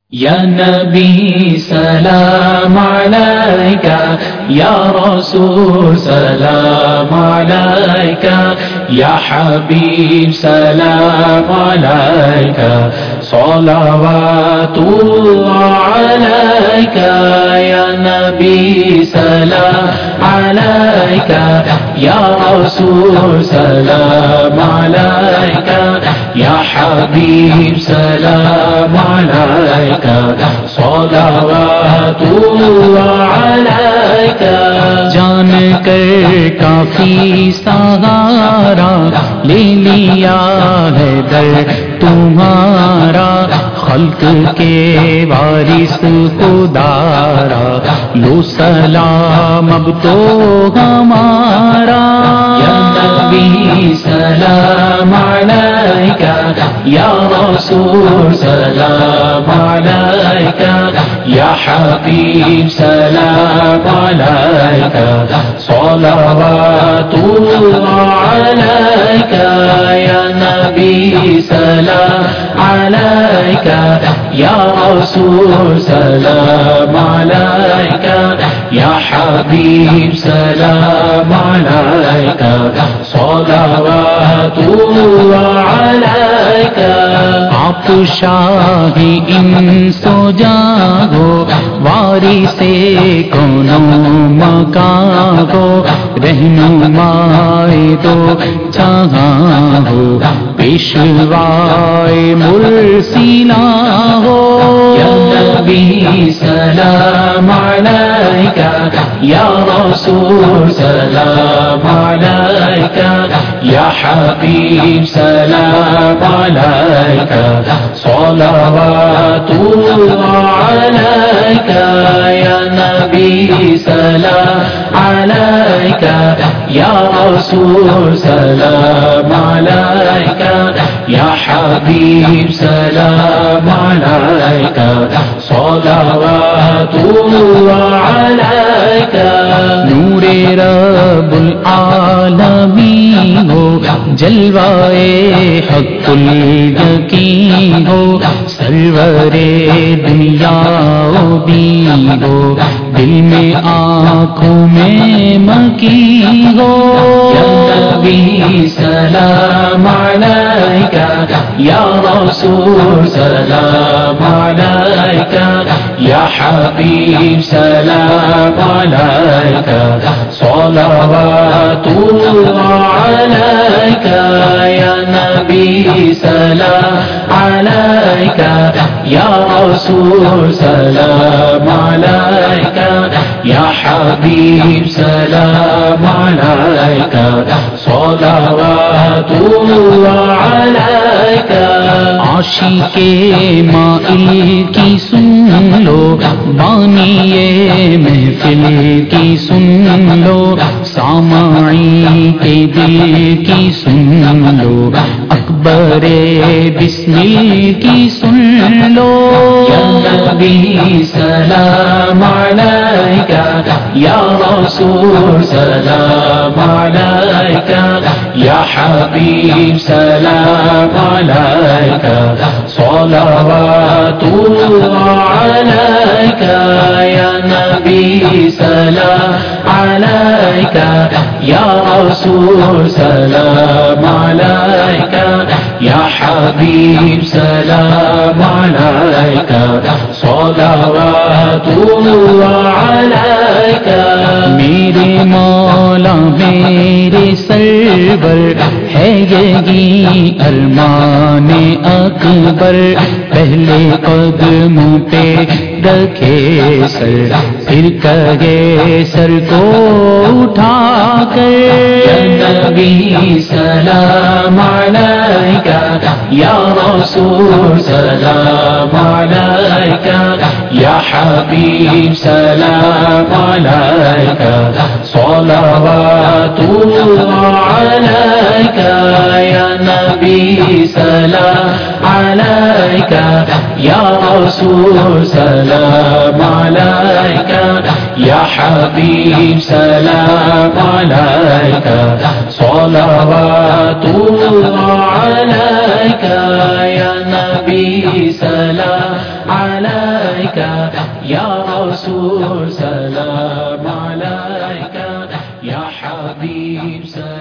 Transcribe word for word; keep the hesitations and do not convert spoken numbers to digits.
یا نبی سلام علیکہ، یا رسول سلام علیکہ، یا حبیب سلام علیکہ، صلوات اللہ علیکہ، یا نبی سلام علیکہ، یا رسول سلام علیکہ، یا حبیب سلام علیکہ، صلوات اللہ علیکہ۔ جان کر کافی سہارا لے لیا ہے در تمہارا، خلق کے وارث خدارا، لو سلام اب تو ہمارا۔ یا نبی سلام علیکہ، یا رسول سلام علیکہ، یا حبیب سلام علیکہ، صلوات اللہ علیکہ، یا نبی سلام علیکہ، یا رسول سلام علیکہ، یا حبیب سلام علیکہ، صلوات اللہ علیکہ۔ آپ شاہ انس و جاں ہو، وارث کون و مکان ہو، رہنمائے دو جہاں ہو، پیشوائے مرسلا ہو۔ یا نبی سلام علیکہ، یا رسول سلام علیکہ، یا حبیب سلام علیکہ، صلوات اللہ علیکہ، یا نبی سلام علیکہ، یا رسول سلام علیکہ، یا حبیب سلام علیکہ، صلوات اللہ علیکہ۔ نور رب العالمین ہو، جلوائے حق الیقین ہو، سرور دنیا و دین ہو، دل میں آنکھوں میں مکین ہو۔ یا نبی سلام علیکہ، یا رسول سلام علیکہ، یا حبیب سلام علیکہ، صلوات اللہ علیکہ، یا نبی سلام علیکہ، یا رسول سلام علیکہ، یا حبیب سلام علیکہ، صلوات اللہ علیکہ۔ عاشق مائل کی سن لو، بانی محفل کی سن لو، سامعین کے دل کی سن لو، اکبر بسمل کی سن لو۔ یا نبی سلام علیکہ، یا رسول سلام علیکہ، یا حبیب سلام علیکہ، صلوات اللہ علیکہ، یا نبی سلام علیکہ، یا رسول سلام علیکہ، یا حبیب سلام علیکہ، صلوات اللہ علیکہ۔ میرے مولا میرے سرور ہے یہی ارمان اکبر، پہلے قدموں پہ رکھے سر، پھر کہے سر کو اٹھا کر۔ یا نبی سلام علیکہ، یا رسول سلام علیکہ، یا حبیب سلام علیکہ، صلوات اللہ علیکہ، یا نبی سلام علیکہ، یا رسول سلام علیکہ، یا حبیب سلام علیکہ، صلوات اللہ علیکہ، یا نبی سلام عليك يا رسول سلام عليك يا حبيب سلام